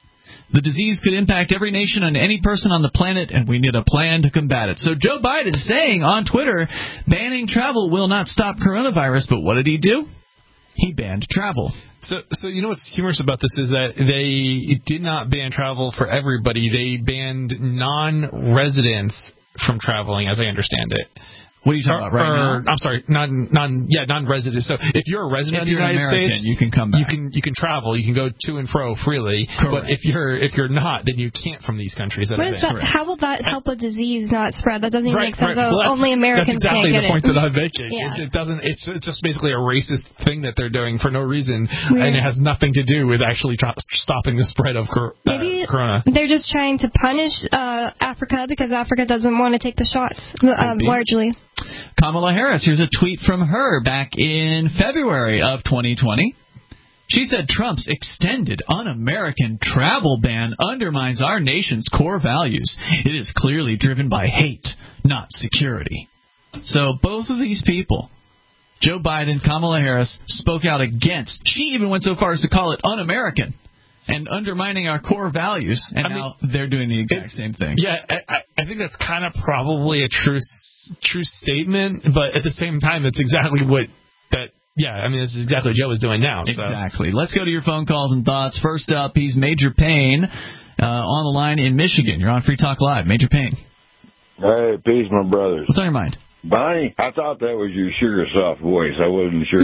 The disease could impact every nation and any person on the planet, and we need a plan to combat it." So Joe Biden saying on Twitter, banning travel will not stop coronavirus, but what did he do? He banned travel.
So you know what's humorous about this is that they did not ban travel for everybody. They banned non-residents from traveling, as I understand it.
What are you talking about right now?
I'm sorry, non-resident. So if you're a resident of the United States,
you can come back.
You can travel. You can go to and fro freely.
Correct.
But if you're not, then you can't from these countries.
What is that? How will that help a disease not spread? That doesn't even make sense.
Well,
only Americans
can't get it. That's exactly the point that I'm making.
Yeah.
It doesn't. It's just basically a racist thing that they're doing for no reason, and it has nothing to do with actually stopping the spread of
Maybe
corona.
They're just trying to punish Africa because Africa doesn't want to take the shots largely.
Kamala Harris, here's a tweet from her back in February of 2020. She said Trump's extended un-American travel ban undermines our nation's core values. It is clearly driven by hate, not security. So both of these people, Joe Biden, Kamala Harris, spoke out against. She even went so far as to call it un-American and undermining our core values. And now they're doing the exact same thing.
Yeah, I think that's kind of probably a true statement, but at the same time, it's exactly what that. Yeah, I mean, this is exactly what Joe is doing now.
Exactly. So. Let's go to your phone calls and thoughts. First up, he's Major Payne on the line in Michigan. You're on Free Talk Live. Major Payne.
Hey, peace, my brothers.
What's on your mind?
Bonnie, I thought that was your sugar soft voice. I wasn't sure.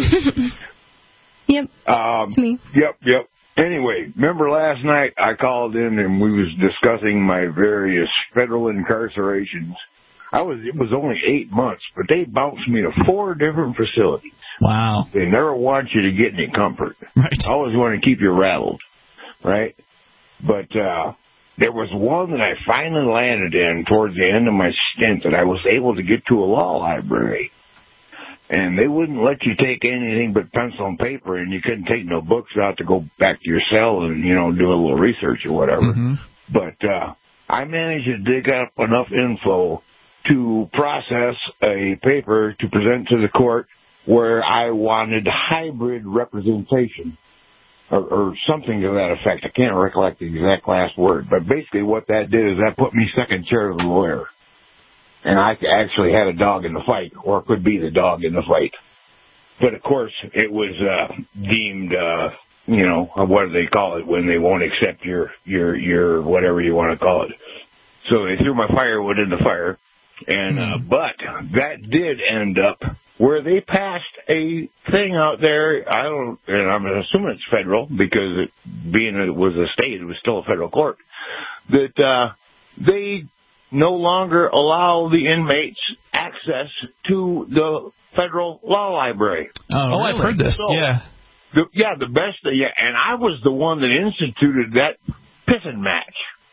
Yep. It's me.
Yep. Anyway, remember last night I called in and we was discussing my various federal incarcerations. It was only 8 months, but they bounced me to 4 different facilities.
Wow.
They never want you to get any comfort.
Right.
Always want to keep you rattled, right? But there was one that I finally landed in towards the end of my stint that I was able to get to a law library. And they wouldn't let you take anything but pencil and paper, and you couldn't take no books out to go back to your cell and, do a little research or whatever.
Mm-hmm.
But I managed to dig up enough info to process a paper to present to the court where I wanted hybrid representation or something to that effect. I can't recollect the exact last word, but basically what that did is that put me second chair to the lawyer. And I actually had a dog in the fight, or could be the dog in the fight. But of course, it was deemed, what do they call it when they won't accept your whatever you want to call it. So they threw my firewood in the fire. And but that did end up where they passed a thing out there. And I'm assuming it's federal because being it was a state, it was still a federal court. That they no longer allow the inmates access to the federal law library.
Oh, really?
I've heard this.
So, the best. And I was the one that instituted that pissing match.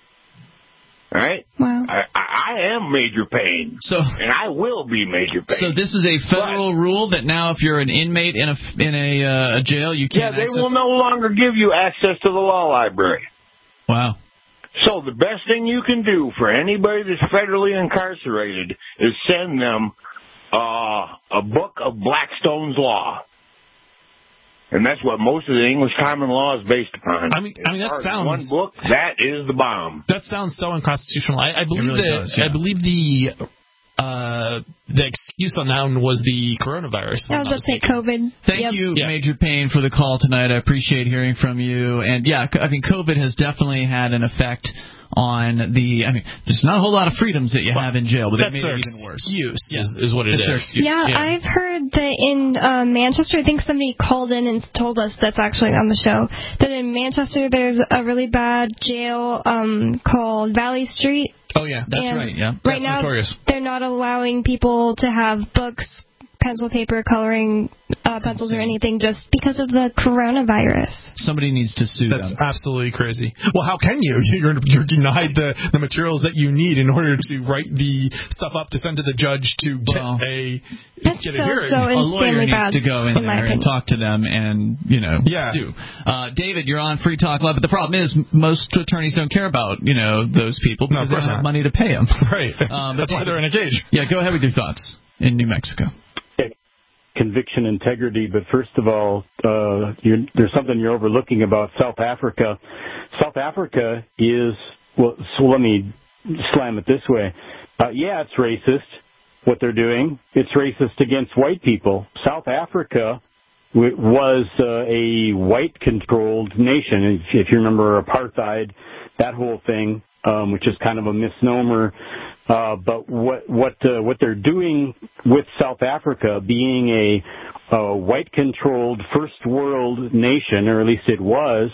Right?
Wow.
I am Major Payne, and I will be Major Payne.
So this is a federal rule that now if you're an inmate in a jail, you can't
they will no longer give you access to the law library.
Wow.
So the best thing you can do for anybody that's federally incarcerated is send them a book of Blackstone's Law. And that's what most of the English common law is based upon.
I mean that sounds
one book. That is the bomb.
That sounds so unconstitutional. I believe
I
believe the excuse on that one was the coronavirus.
I was going to say COVID.
Thank you, Major Payne, for the call tonight. I appreciate hearing from you. And COVID has definitely had an effect on there's not a whole lot of freedoms that you have in jail, but they made it even worse.
Is what it is.
Yeah, I've heard that in Manchester, I think somebody called in and told us that's actually on the show, that in Manchester there's a really bad jail called Valley Street.
Oh, yeah, that's right. Yeah,
right now
notorious.
They're not allowing people to have books, pencil, paper, coloring pencils or anything just because of the coronavirus.
Somebody needs to sue them.
That's absolutely crazy. Well, how can you? You're denied the materials that you need in order to write the stuff up to send to the judge to get a hearing.
A lawyer needs to go in there and talk to them and, sue. David, you're on Free Talk Live, but the problem is most attorneys don't care about, those people because they don't have money to pay them.
Right. That's why they're in a cage.
Yeah, go ahead with your thoughts in New Mexico.
Conviction integrity, but first of all, there's something you're overlooking about South Africa. South Africa is, so let me slam it this way. It's racist, what they're doing. It's racist against white people. South Africa was a white-controlled nation. If you remember apartheid, that whole thing, which is kind of a misnomer. But what they're doing with South Africa, being a white-controlled first world nation, or at least it was,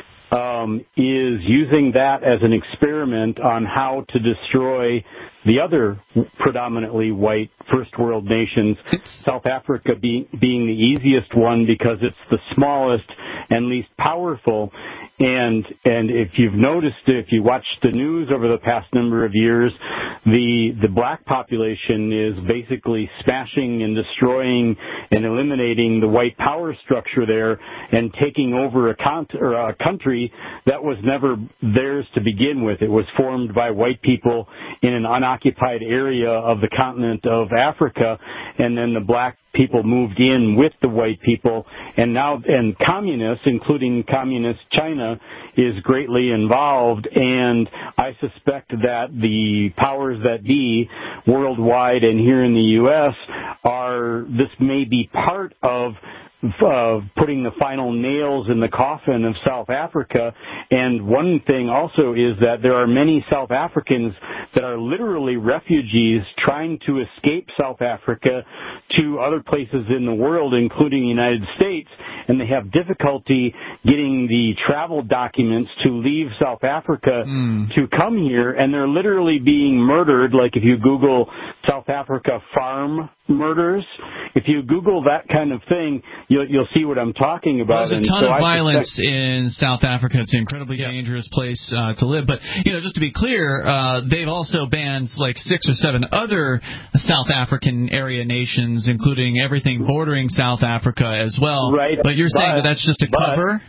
is using that as an experiment on how to destroy the other predominantly white first world nations, South Africa being the easiest one because it's the smallest and least powerful. And if you've noticed, if you watched the news over the past number of years, the black population is basically smashing and destroying and eliminating the white power structure there and taking over a country that was never theirs to begin with. It was formed by white people in an unoccupied area of the continent of Africa, and then the black people moved in with the white people, and communists, including communist China, is greatly involved, and I suspect that the powers that be worldwide and here in the U.S. this may be part of putting the final nails in the coffin of South Africa. And one thing also is that there are many South Africans that are literally refugees trying to escape South Africa to other places in the world, including the United States, and they have difficulty getting the travel documents to leave South Africa to come here, and they're literally being murdered. Like if you Google South Africa farm murders, if you Google that kind of thing, you'll see what I'm talking about.
There's a ton of violence in South Africa. It's an incredibly dangerous place to live. But, just to be clear, they've also banned like 6 or 7 other South African area nations, including everything bordering South Africa as well.
Right.
But you're saying that that's just a cover?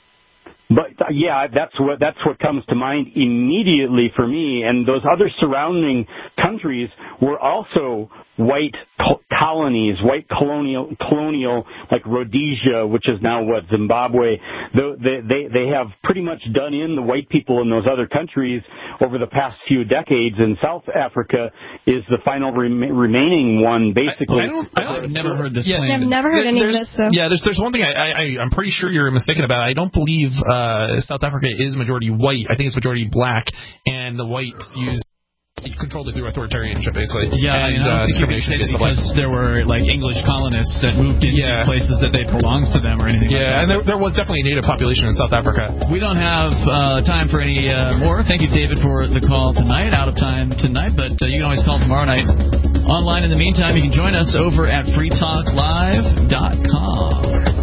But yeah, that's what comes to mind immediately for me. And those other surrounding countries were also white colonies, white colonial, like Rhodesia, which is now Zimbabwe. They have pretty much done in the white people in those other countries over the past few decades, and South Africa is the final remaining one, basically.
I've never heard this claim.
I've never heard any of this. So.
Yeah, there's one thing I'm pretty sure you're mistaken about. I don't believe South Africa is majority white. I think it's majority black, and the whites controlled it through authoritarianship, basically.
Yeah,
and
I don't think you can say that because there were like English colonists that moved into these places that they belonged to them or anything like that.
Yeah, and there was definitely a native population in South Africa.
We don't have time for any more. Thank you, David, for the call tonight. Out of time tonight, but you can always call tomorrow night. Online in the meantime, you can join us over at freetalklive.com.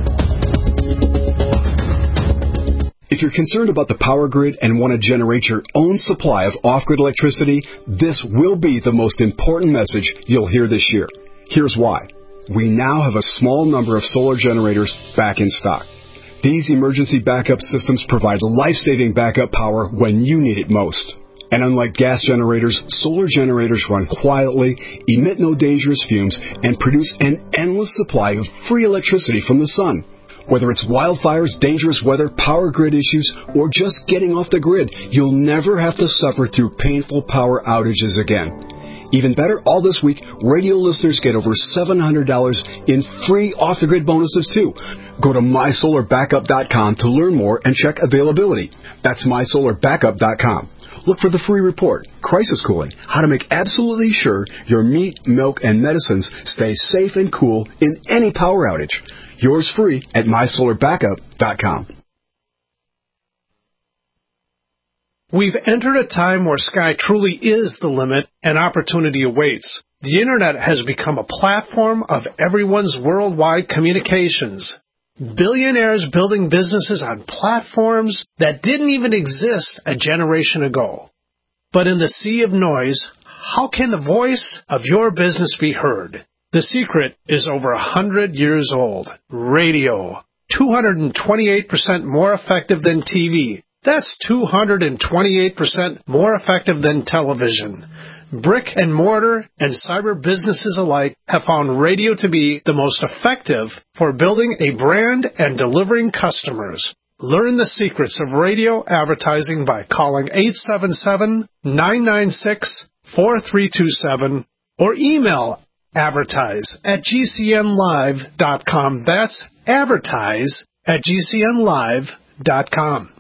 If you're concerned about the power grid and want to generate your own supply of off-grid electricity, this will be the most important message you'll hear this year. Here's why. We now have a small number of solar generators back in stock. These emergency backup systems provide life-saving backup power when you need it most. And unlike gas generators, solar generators run quietly, emit no dangerous fumes, and produce an endless supply of free electricity from the sun. Whether it's wildfires, dangerous weather, power grid issues, or just getting off the grid, you'll never have to suffer through painful power outages again. Even better, all this week, radio listeners get over $700 in free off-the-grid bonuses, too. Go to mysolarbackup.com to learn more and check availability. That's mysolarbackup.com. Look for the free report, Crisis Cooling, how to make absolutely sure your meat, milk, and medicines stay safe and cool in any power outage. Yours free at mysolarbackup.com.
We've entered a time where sky truly is the limit and opportunity awaits. The Internet has become a platform of everyone's worldwide communications. Billionaires building businesses on platforms that didn't even exist a generation ago. But in the sea of noise, how can the voice of your business be heard? The secret is over 100 years old. Radio. 228% more effective than TV. That's 228% more effective than television. Brick and mortar and cyber businesses alike have found radio to be the most effective for building a brand and delivering customers. Learn the secrets of radio advertising by calling 877-996-4327 or email advertise@gcnlive.com. That's advertise@gcnlive.com.